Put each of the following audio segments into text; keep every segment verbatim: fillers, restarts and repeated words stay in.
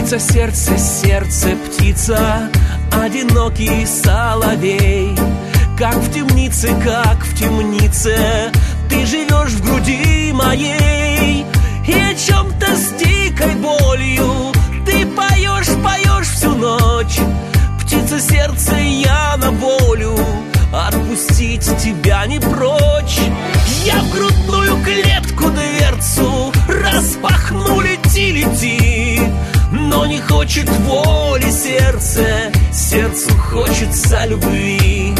Птица, сердце, сердце, птица, одинокий соловей. Как в темнице, как в темнице, ты живешь в груди моей. И о чем-то с дикой болью ты поешь, поешь всю ночь. Птица, сердце, я на волю, отпустить тебя не прочь. Я в грудную клетку дверцу распахну, лети, лети. Но не хочет воли сердце, сердцу хочется любви.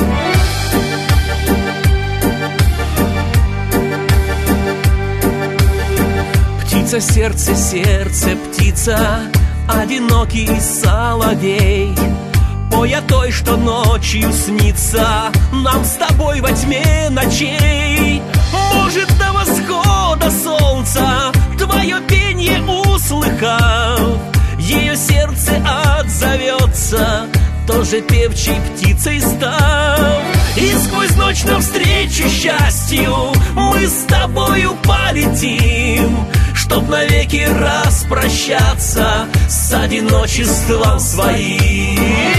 Птица, сердце, сердце, птица, одинокий соловей. Пой о той, что ночью снится нам с тобой во тьме ночей. Может, до восхода солнца твое пенье услыхав, ее сердце отзовется, тоже певчей птицей став. И сквозь ночь навстречу счастью мы с тобою полетим, чтоб навеки распрощаться с одиночеством своим.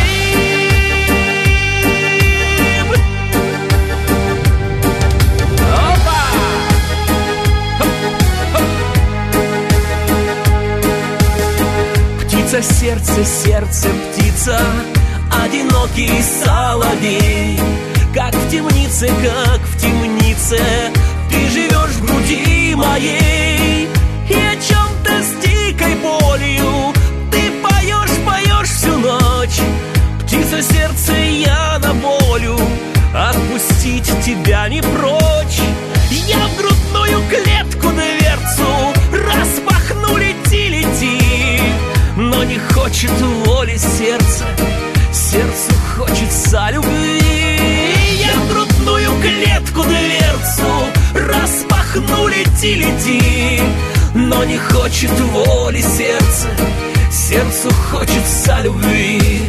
Птица, сердце, сердце, птица, одинокий соловей. Как в темнице, как в темнице, ты живешь в груди моей. И о чем-то с дикой болью ты поешь, поешь всю ночь. Птица, сердце, я на волю, отпустить тебя не прочь. Я в грудную клетку дверцу распахну, лети, лети. Но не хочет воли сердце, сердцу хочется любви. Я в грудную клетку дверцу распахну, лети, лети. Но не хочет воли сердце, сердцу хочется любви.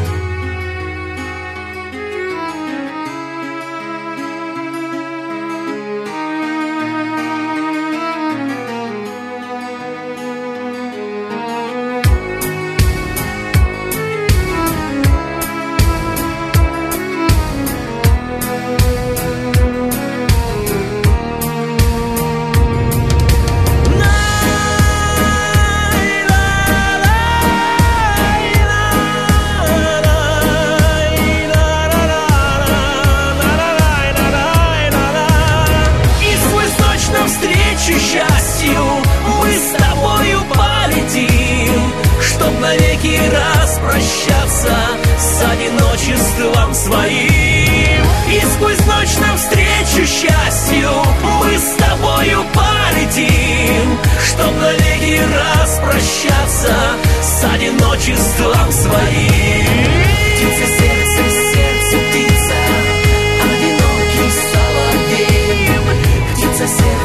Своим. И сквозь ночь навстречу счастью мы с тобою полетим, чтоб навеки распрощаться с одиночеством своим. Птица, сердце, сердце, птица, одинокий соловей. Птица, сердце.